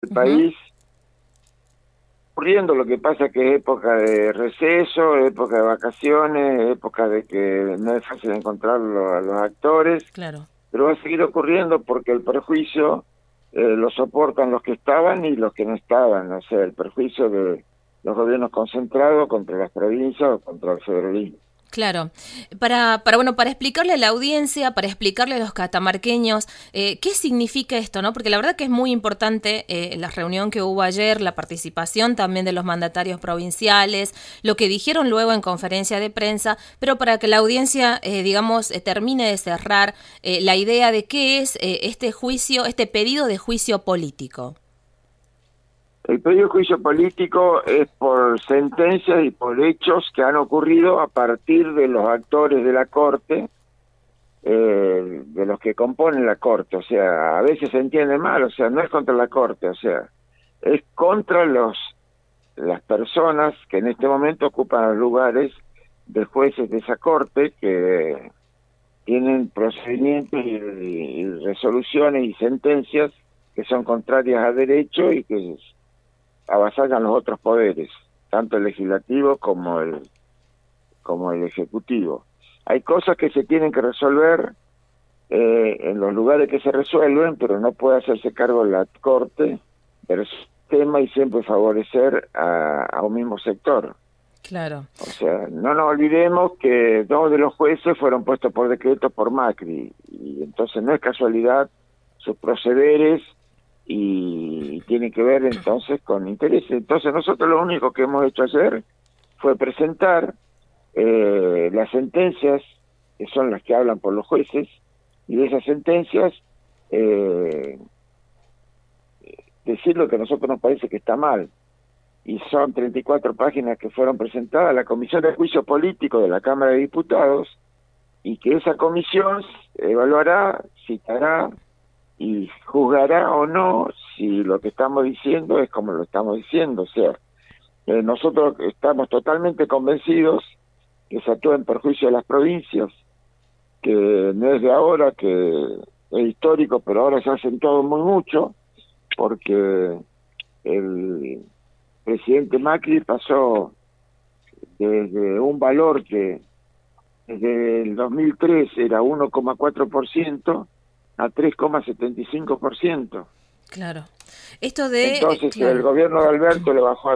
el Ujú. país ocurriendo. Lo que pasa es que es época de receso, época de vacaciones, época de que no es fácil encontrar a los actores, Claro. pero va a seguir ocurriendo porque el perjuicio lo soportan los que estaban y los que no estaban. O sea, el perjuicio de los gobiernos concentrados contra las provincias o contra el federalismo. Claro, bueno, para explicarle a la audiencia, para explicarle a los catamarqueños, qué significa esto, ¿no? Porque la verdad que es muy importante la reunión que hubo ayer, la participación también de los mandatarios provinciales, lo que dijeron luego en conferencia de prensa, pero para que la audiencia, digamos, termine de cerrar la idea de qué es este juicio, este pedido de juicio político. El pedido de juicio político es por sentencias y por hechos que han ocurrido a partir de los actores de la Corte, de los que componen la Corte. O sea, a veces se entiende mal, o sea, no es contra la Corte, o sea, es contra las personas que en este momento ocupan los lugares de jueces de esa Corte, que tienen procedimientos y resoluciones y sentencias que son contrarias a derecho y que avasallan los otros poderes, tanto el legislativo como el ejecutivo. Hay cosas que se tienen que resolver en los lugares que se resuelven, pero no puede hacerse cargo la Corte del sistema y siempre favorecer a un mismo sector. Claro. O sea, no nos olvidemos que dos de los jueces fueron puestos por decreto por Macri, y entonces no es casualidad sus procederes y tiene que ver entonces con intereses. Entonces nosotros lo único que hemos hecho ayer fue presentar las sentencias, que son las que hablan por los jueces, y de esas sentencias eh, decir lo que a nosotros nos parece que está mal. Y son 34 páginas que fueron presentadas a la Comisión de Juicio Político de la Cámara de Diputados, y que esa comisión evaluará, citará y juzgará o no si lo que estamos diciendo es como lo estamos diciendo. O sea, nosotros estamos totalmente convencidos que se actúa en perjuicio de las provincias, que no es de ahora, que es histórico, pero ahora se ha acentuado muy mucho, porque el presidente Macri pasó desde un valor que desde el 2003 era 1,4% a 3,75%. Claro. Esto de, Entonces el claro. gobierno de Alberto le bajó a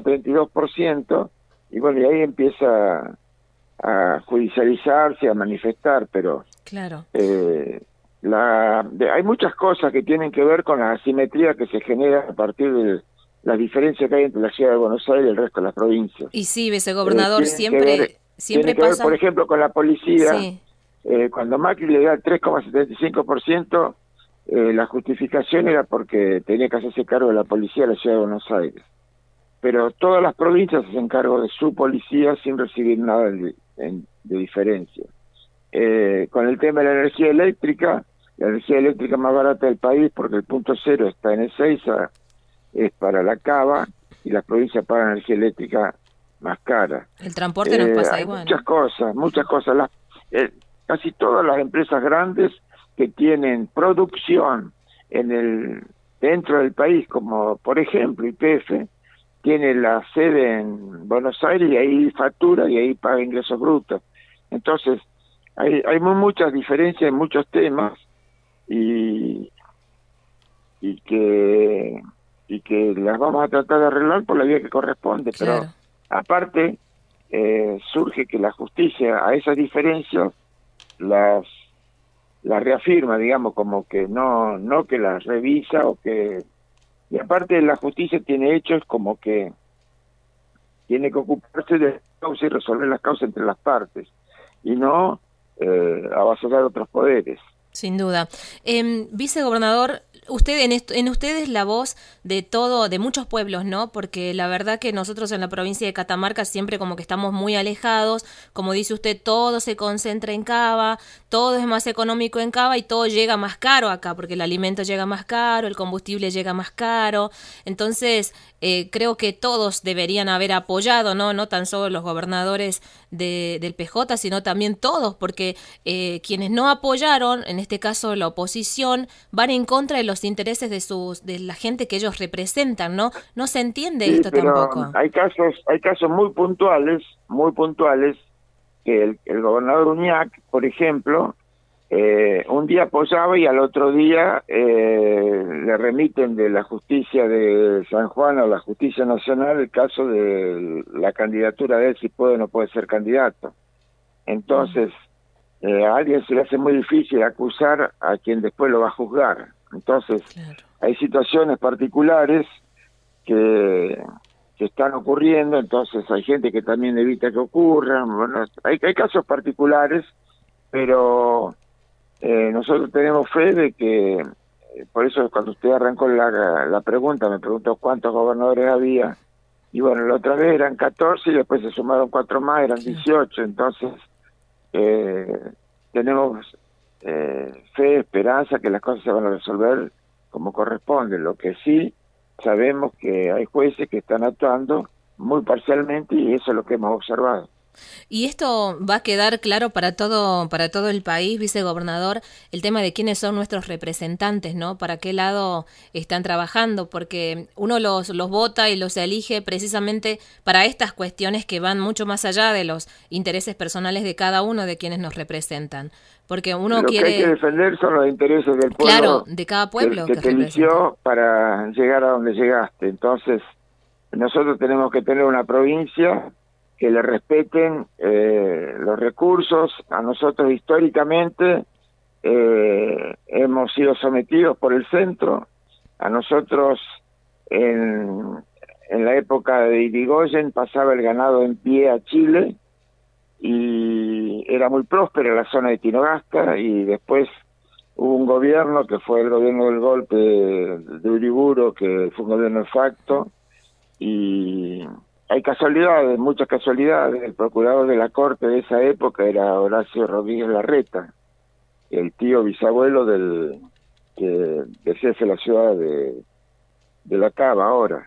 2,32%, y bueno, y ahí empieza a judicializarse, a manifestar, pero Claro. eh, hay muchas cosas que tienen que ver con la asimetría que se genera a partir de las diferencias que hay entre la ciudad de Buenos Aires y el resto de las provincias. Y sí, vicegobernador, Tienen que ver, siempre por pasa. ejemplo, con la policía. Sí, Cuando Macri le da el 3,75%, la justificación era porque tenía que hacerse cargo de la policía de la ciudad de Buenos Aires. Pero todas las provincias se hacen cargo de su policía sin recibir nada de diferencia. Con el tema de la energía eléctrica más barata del país, porque el punto cero está en Ezeiza, es para la Cava, y las provincias pagan energía eléctrica más cara. el transporte nos pasa Hay igual, ¿no? muchas cosas. Casi todas las empresas grandes que tienen producción en el dentro del país, como por ejemplo YPF, tiene la sede en Buenos Aires y ahí factura y ahí paga ingresos brutos. Entonces, hay muchas diferencias en muchos temas, y, y que y que las vamos a tratar de arreglar por la vía que corresponde, pero Claro. aparte surge que la justicia a esas diferencias las las reafirma, digamos, como que no que las revisa, o que, y aparte la justicia tiene hechos como que tiene que ocuparse de las causas y resolver las causas entre las partes, y no avasallar otros poderes. Sin duda. Vicegobernador, usted en usted es la voz de todo, de muchos pueblos, ¿no? Porque la verdad que nosotros en la provincia de Catamarca siempre como que estamos muy alejados, como dice usted, todo se concentra en Cava, todo es más económico en Cava y todo llega más caro acá, porque el alimento llega más caro, el combustible llega más caro. Entonces, creo que todos deberían haber apoyado, ¿no? No tan solo los gobernadores del PJ, sino también todos, porque quienes no apoyaron, en este caso la oposición, van en contra de los intereses de la gente que ellos representan, ¿no? No se entiende Sí, esto pero tampoco. hay casos muy puntuales, que el gobernador Uñac, por ejemplo, un día apoyaba y al otro día le remiten de la justicia de San Juan a la justicia nacional el caso de la candidatura de él, si puede o no puede ser candidato. Entonces, a alguien se le hace muy difícil acusar a quien después lo va a juzgar. Entonces, Claro. hay situaciones particulares que están ocurriendo, entonces hay gente que también evita que ocurran. Bueno, hay casos particulares, pero nosotros tenemos fe de que, por eso cuando usted arrancó la pregunta, me preguntó cuántos gobernadores había, y bueno, la otra vez eran 14 y después se sumaron 4 más, eran 18, entonces tenemos fe, esperanza que las cosas se van a resolver como corresponde. Lo que sí sabemos que hay jueces que están actuando muy parcialmente y eso es lo que hemos observado. Y esto va a quedar claro para todo el país, vicegobernador, el tema de quiénes son nuestros representantes, ¿no? Para qué lado están trabajando, porque uno los vota y los elige precisamente para estas cuestiones que van mucho más allá de los intereses personales de cada uno de quienes nos representan. Porque uno Lo que hay que quiere, defender son los intereses del claro, pueblo de cada pueblo que que te representa. eligió para llegar a donde llegaste. Entonces, nosotros tenemos que tener una provincia que le respeten los recursos. A nosotros históricamente hemos sido sometidos por el centro. A nosotros en la época de Irigoyen pasaba el ganado en pie a Chile y era muy próspera la zona de Tinogasta, y después hubo un gobierno que fue el gobierno del golpe de Uriburu, que fue un gobierno de facto, y hay casualidades, muchas casualidades. El procurador de la corte de esa época era Horacio Rodríguez Larreta, el tío bisabuelo del jefe de la ciudad de La Cava ahora.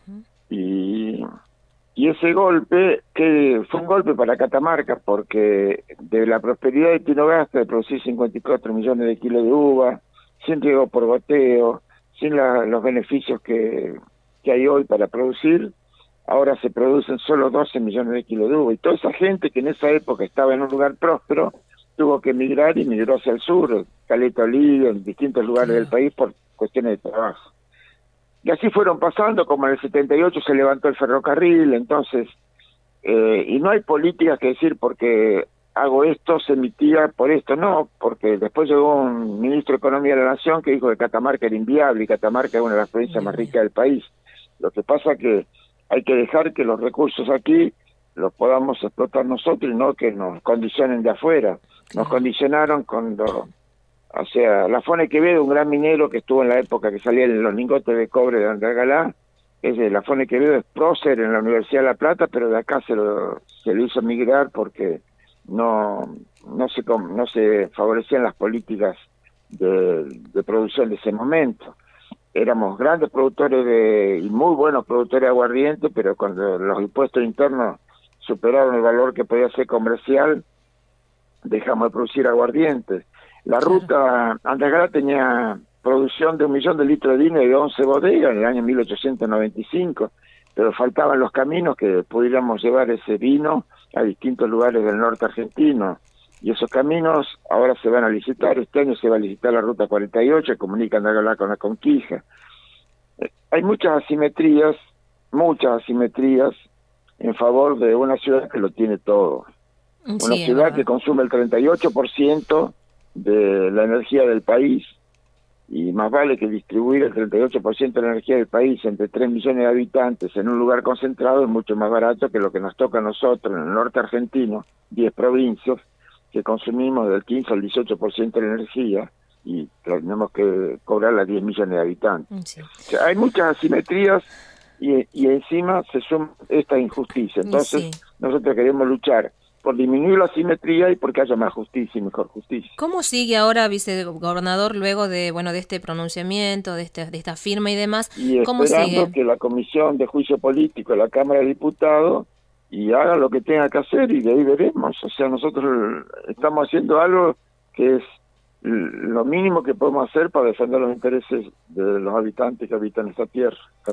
Y ese golpe, que fue un golpe para Catamarca, porque de la prosperidad de Tinogasta, de producir 54 millones de kilos de uva, sin riego por goteo, sin los beneficios que hay hoy para producir, ahora se producen solo 12 millones de kilos de uva. Y toda esa gente que en esa época estaba en un lugar próspero, tuvo que emigrar y migró hacia el sur, Caleta Olivia, en distintos lugares del país por cuestiones de trabajo. Y así fueron pasando, como en el 78 se levantó el ferrocarril, entonces, y no hay políticas que decir porque hago esto, se emitía por esto, no, porque después llegó un ministro de Economía de la Nación que dijo que Catamarca era inviable, y Catamarca es una de las provincias más ricas del país. Lo que pasa es que hay que dejar que los recursos aquí los podamos explotar nosotros y no que nos condicionen de afuera. Nos condicionaron cuando... O sea, Lafone Quevedo, un gran minero que estuvo en la época que salían los lingotes de cobre de Andrés Galá, Lafone Quevedo es prócer en la Universidad de La Plata, pero de acá se lo hizo migrar porque no se favorecían las políticas de producción de ese momento. Éramos grandes productores y muy buenos productores de aguardiente, pero cuando los impuestos internos superaron el valor que podía ser comercial, dejamos de producir aguardiente. La ruta Andrés Galá tenía producción de 1 millón de litros de vino y de 11 bodegas en el año 1895, pero faltaban los caminos que pudiéramos llevar ese vino a distintos lugares del norte argentino. Y esos caminos ahora se van a licitar. Este año se va a licitar la ruta 48, que comunica Andrés Galá con la Conquija. Hay muchas asimetrías en favor de una ciudad que lo tiene todo. Una ciudad que consume el 38% de la energía del país, y más vale que distribuir el 38% de la energía del país entre 3 millones de habitantes en un lugar concentrado es mucho más barato que lo que nos toca a nosotros en el norte argentino, 10 provincias, que consumimos del 15 al 18% de la energía y tenemos que cobrarla a 10 millones de habitantes. Sí. O sea, hay muchas asimetrías y encima se suma esta injusticia. Entonces, nosotros queremos luchar por disminuir la asimetría y porque haya más justicia y mejor justicia. ¿Cómo sigue ahora, vicegobernador, luego de este pronunciamiento, de esta firma y demás? Y ¿Cómo esperando sigue? que la Comisión de Juicio Político de la Cámara de Diputados y haga lo que tenga que hacer y de ahí veremos. O sea, nosotros estamos haciendo algo que es lo mínimo que podemos hacer para defender los intereses de los habitantes que habitan esta tierra.